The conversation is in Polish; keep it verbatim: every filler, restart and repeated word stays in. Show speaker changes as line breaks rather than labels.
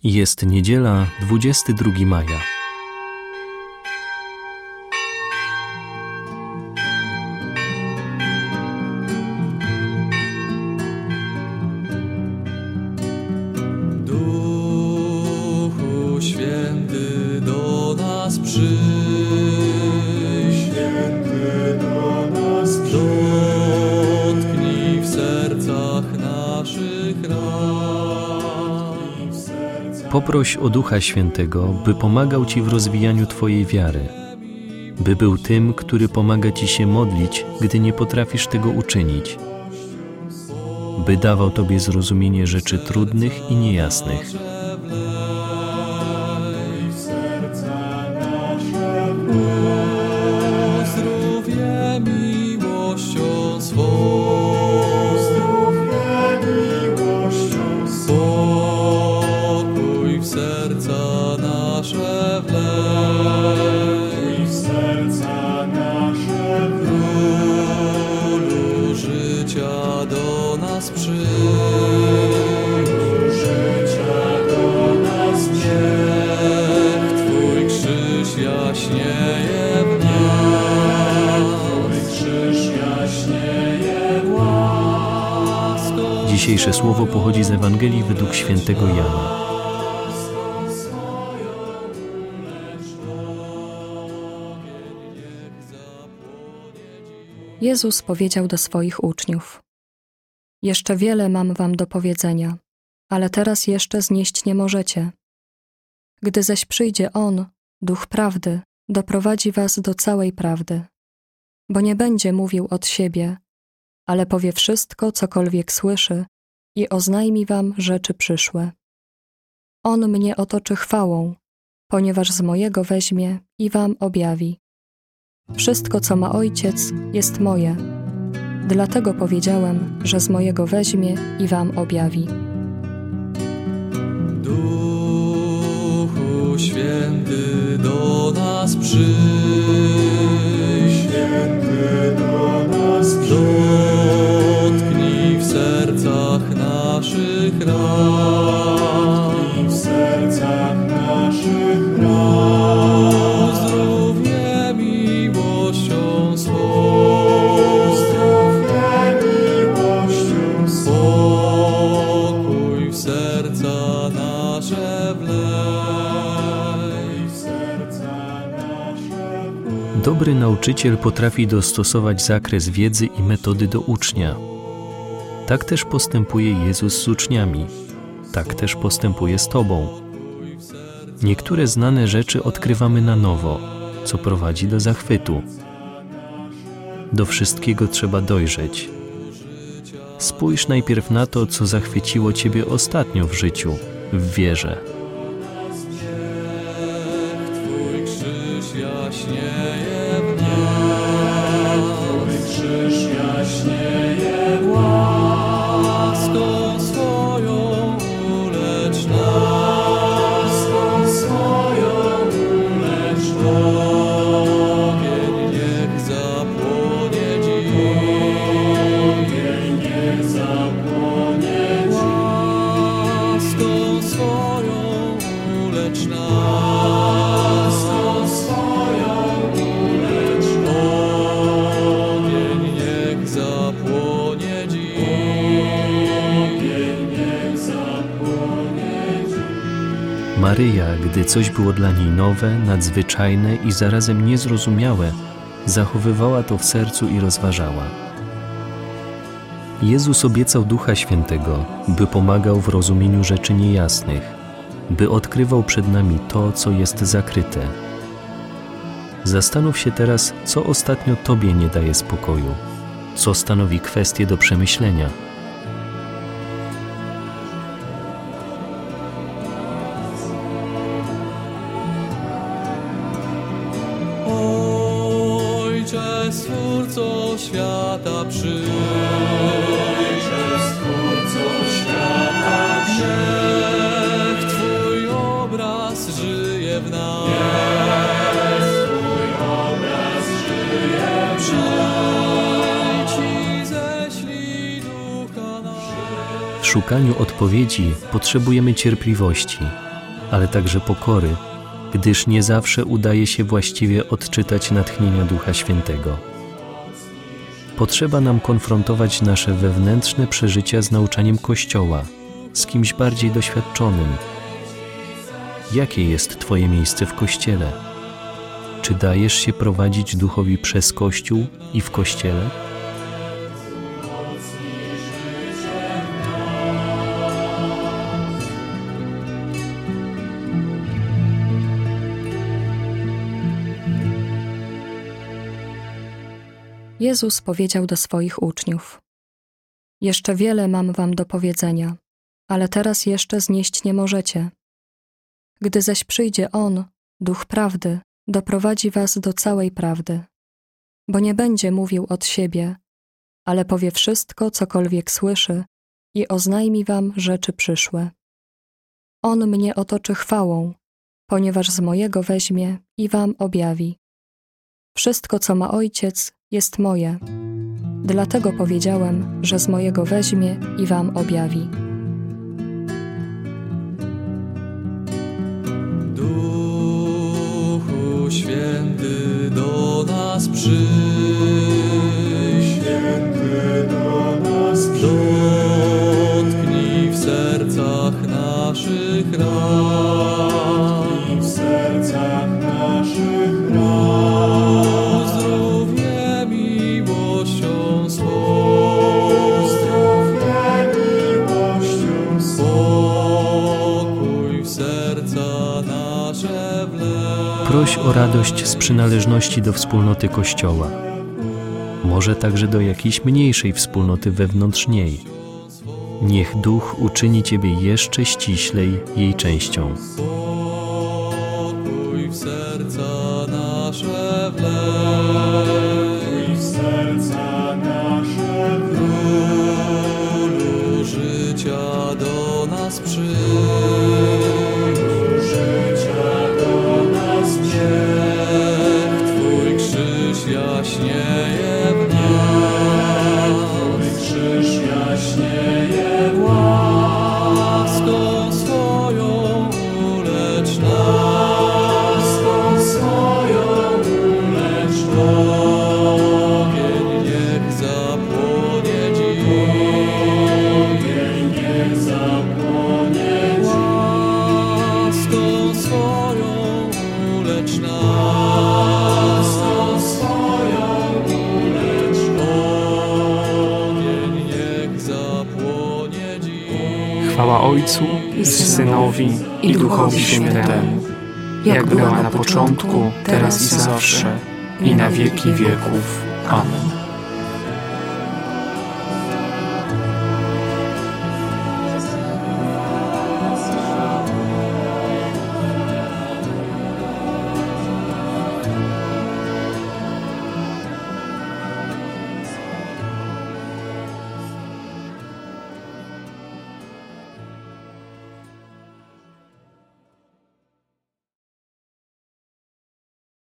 Jest niedziela, dwudziestego drugiego maja.
Duchu Święty, do nas przyjdź, Święty do nas przyjdź, dotknij w sercach naszych ran.
Poproś o Ducha Świętego, by pomagał Ci w rozwijaniu Twojej wiary, by był tym, który pomaga Ci się modlić, gdy nie potrafisz tego uczynić, by dawał Tobie zrozumienie rzeczy trudnych i niejasnych.
Uzdrów je miłością swą, spokój w serca nasze wlej, w serca nasze Królu życia do nas przyjdź, życia do nas niech Twój krzyż jaśnieje w nas, Twój krzyż jaśnieje łaską.
Dzisiejsze słowo pochodzi z Ewangelii według świętego Jana.
Jezus powiedział do swoich uczniów: Jeszcze wiele mam wam do powiedzenia, ale teraz jeszcze znieść nie możecie. Gdy zaś przyjdzie On, Duch Prawdy, doprowadzi was do całej prawdy. Bo nie będzie mówił od siebie, ale powie wszystko, cokolwiek słyszy i oznajmi wam rzeczy przyszłe. On mnie otoczy chwałą, ponieważ z mojego weźmie i wam objawi. Wszystko, co ma Ojciec, jest moje. Dlatego powiedziałem, że z mojego weźmie i wam objawi.
Duchu Święty, do nas przyjdź, Święty do nas przyjdź, dotknij w sercach naszych ran, w sercach naszych ran. Uzdrów je miłością swą, uzdrów je miłością swą, spokój w serca nasze wlej, w serca nasze wlej.
Dobry nauczyciel potrafi dostosować zakres wiedzy i metody do ucznia. Tak też postępuje Jezus z uczniami. Tak też postępuje z Tobą. Niektóre znane rzeczy odkrywamy na nowo, co prowadzi do zachwytu. Do wszystkiego trzeba dojrzeć. Spójrz najpierw na to, co zachwyciło Ciebie ostatnio w życiu, w wierze.
Twój krzyż jaśnieje w nas, Twój krzyż jaśnieje łaską swoją ulecz nas, łaską swoją ulecz nas. Ogień niech zapłonie dziś, ogień niech zapłonie łaską swoją ulecz nas, łaską swoją ulecz nas. Ogień niech zapłonie dziś, ogień niech zapłonie dziś.
Maryja, gdy coś było dla niej nowe, nadzwyczajne i zarazem niezrozumiałe, zachowywała to w sercu i rozważała. Jezus obiecał Ducha Świętego, by pomagał w rozumieniu rzeczy niejasnych, by odkrywał przed nami to, co jest zakryte. Zastanów się teraz, co ostatnio Tobie nie daje spokoju, co stanowi kwestię do przemyślenia.
Ojcze, Stwórco świata, przyjdź. Ojcze, Stwórco świata, przyjdź. Niech Twój obraz żyje w nas. Niech Twój obraz żyje w nas. Przyjdź i ześlij Ducha.
W szukaniu odpowiedzi potrzebujemy cierpliwości, ale także pokory, gdyż nie zawsze udaje się właściwie odczytać natchnienia Ducha Świętego. Potrzeba nam konfrontować nasze wewnętrzne przeżycia z nauczaniem Kościoła, z kimś bardziej doświadczonym. Jakie jest Twoje miejsce w Kościele? Czy dajesz się prowadzić Duchowi przez Kościół i w Kościele?
Jezus powiedział do swoich uczniów: Jeszcze wiele mam wam do powiedzenia, ale teraz jeszcze znieść nie możecie. Gdy zaś przyjdzie On, Duch Prawdy, doprowadzi was do całej prawdy, bo nie będzie mówił od siebie, ale powie wszystko, cokolwiek słyszy i oznajmi wam rzeczy przyszłe. On mnie otoczy chwałą, ponieważ z mojego weźmie i wam objawi. Wszystko, co ma Ojciec, jest moje. Dlatego powiedziałem, że z mojego weźmie i wam objawi.
Duchu Święty do nas przyjdź, Święty do nas przyjdź. Dotknij w sercach naszych ran, Dotknij w sercach naszych ran. Uzdrów je miłością swą, Uzdrów je miłością swą. Pokój w serca nasze wlej.
Proś o radość z przynależności do wspólnoty Kościoła, może także do jakiejś mniejszej wspólnoty wewnątrz niej. Niech Duch uczyni Ciebie jeszcze ściślej jej częścią.
Pokój w serca nasze wlej, w serca nasze Królu życia do nas przyjdź, życia do nas niech Twój krzyż jaśnieje w nas, Twój krzyż jaśnieje w łaską swoją ulecz nas, łaską swoją ulecz nas. Ogień niech zapłonie dziś, ogień niech zapłonie dziś. Łaską swoją ulecz nas, łaską swoją ulecz nas. Ogień niech zapłonie dziś.
Chwała Ojcu i Synowi i Duchowi Świętemu, jak była na początku, teraz i zawsze, i na wieki wieków. Amen.